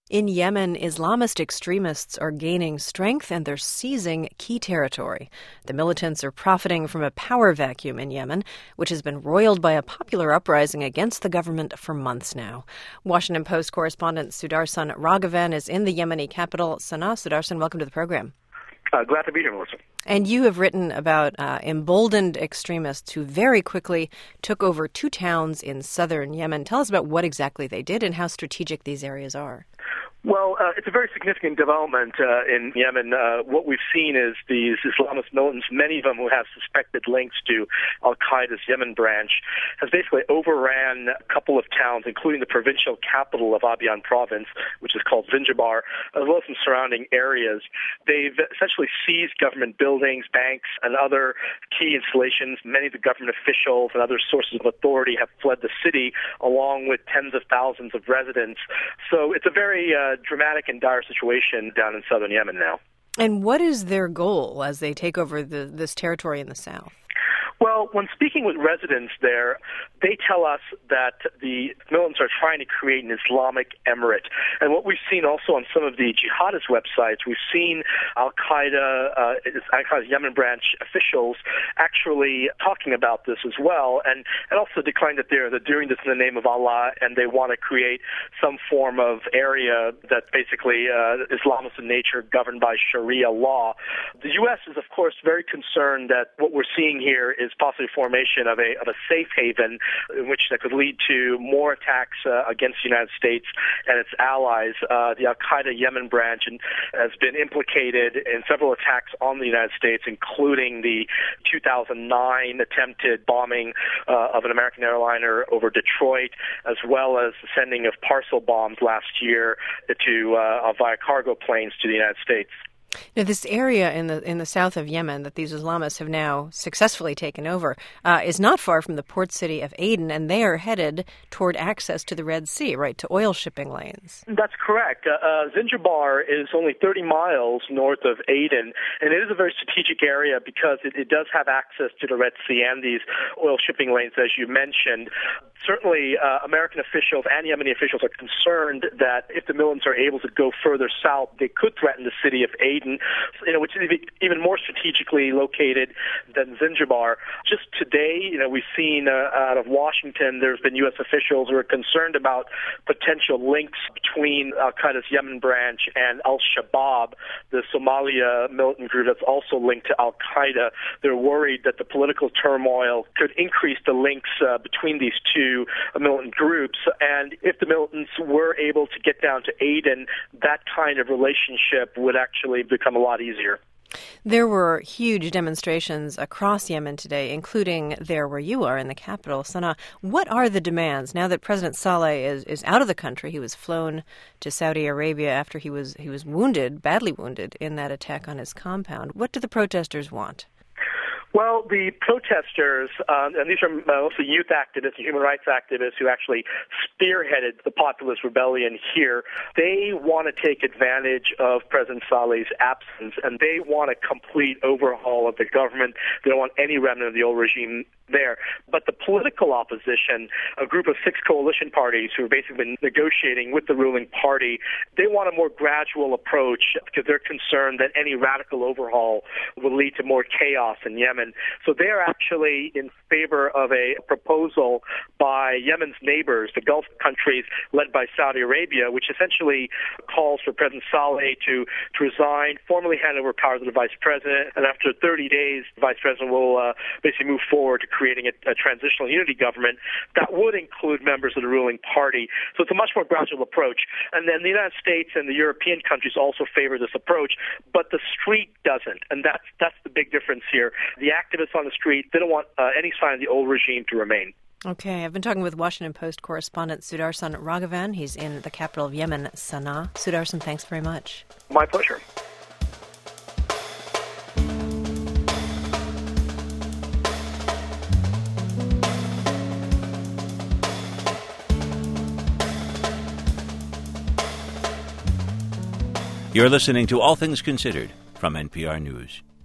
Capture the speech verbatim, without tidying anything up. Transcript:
In Yemen, Islamist extremists are gaining strength and they're seizing key territory. The militants are profiting from a power vacuum in Yemen, which has been roiled by a popular uprising against the government for months now. Washington Post correspondent Sudarshan Raghavan is in the Yemeni capital, Sana'a. Sudarshan, welcome to the program. Uh, glad to be here, Melissa. And you have written about uh, emboldened extremists who very quickly took over two towns in southern Yemen. Tell us about what exactly they did and how strategic these areas are. Well, uh, it's a very significant development uh, in Yemen. Uh, what we've seen is these Islamist militants, many of them who have suspected links to al-Qaeda's Yemen branch, has basically overran a couple of towns, including the provincial capital of Abyan province, which is called Zinjibar, as well as some surrounding areas. They've essentially seized government buildings, banks, and other key installations. Many of the government officials and other sources of authority have fled the city, along with tens of thousands of residents. So it's a very uh, dramatic and dire situation down in southern Yemen now. And what is their goal as they take over the, this territory in the south? Well, when speaking with residents there, they tell us that the militants are trying to create an Islamic emirate. And what we've seen also on some of the jihadist websites, we've seen al-Qaeda, uh, al-Qaeda's Yemen branch officials actually talking about this as well, and, and also declaring that they're, they're doing this in the name of Allah, and they want to create some form of area that's basically uh, Islamist in nature, governed by Sharia law. The U S is, of course, very concerned that what we're seeing here is possibly formation of a of a safe haven in which that could lead to more attacks uh, against the United States and its allies. Uh, the al-Qaeda Yemen branch and, has been implicated in several attacks on the United States, including the two thousand nine attempted bombing uh, of an American airliner over Detroit, as well as the sending of parcel bombs last year to uh, via cargo planes to the United States. Now, this area in the in the south of Yemen that these Islamists have now successfully taken over uh, is not far from the port city of Aden, and they are headed toward access to the Red Sea, right, to oil shipping lanes. That's correct. Uh, uh, Zinjibar is only thirty miles north of Aden, and it is a very strategic area because it, it does have access to the Red Sea and these oil shipping lanes, as you mentioned. Certainly, uh, American officials and Yemeni officials are concerned that if the militants are able to go further south, they could threaten the city of Aden, you know, which is even more strategically located than Zinjibar. Just today, you know, we've seen uh, out of Washington, there's been U S officials who are concerned about potential links between al-Qaeda's Yemen branch and al-Shabaab, the Somalia militant group that's also linked to al-Qaeda. They're worried that the political turmoil could increase the links uh, between these two militant groups, and if the militants were able to get down to Aden, that kind of relationship would actually become a lot easier. There were huge demonstrations across Yemen today, including there where you are in the capital, Sana'a. What are the demands now that President Saleh is, is out of the country? He was flown to Saudi Arabia after he was he was wounded, badly wounded, in that attack on his compound. What do the protesters want? Well, the protesters, um, and these are mostly youth activists and human rights activists who actually spearheaded the populist rebellion here, they want to take advantage of President Saleh's absence, and they want a complete overhaul of the government. They don't want any remnant of the old regime there. But the political opposition, a group of six coalition parties who have basically been negotiating with the ruling party, they want a more gradual approach because they're concerned that any radical overhaul will lead to more chaos in Yemen. So they are actually in favor of a proposal by Yemen's neighbors, the Gulf countries led by Saudi Arabia, which essentially calls for President Saleh to, to resign, formally hand over power to the vice president, and after thirty days, the vice president will uh, basically move forward to creating a, a transitional unity government that would include members of the ruling party. So it's a much more gradual approach. And then the United States and the European countries also favor this approach, but the street doesn't. And that's, that's the big difference here. The activists on the street, they don't want uh, any sign of the old regime to remain. Okay, I've been talking with Washington Post correspondent Sudarshan Raghavan. He's in the capital of Yemen, Sana'a. Sudarshan, thanks very much. My pleasure. You're listening to All Things Considered from N P R News.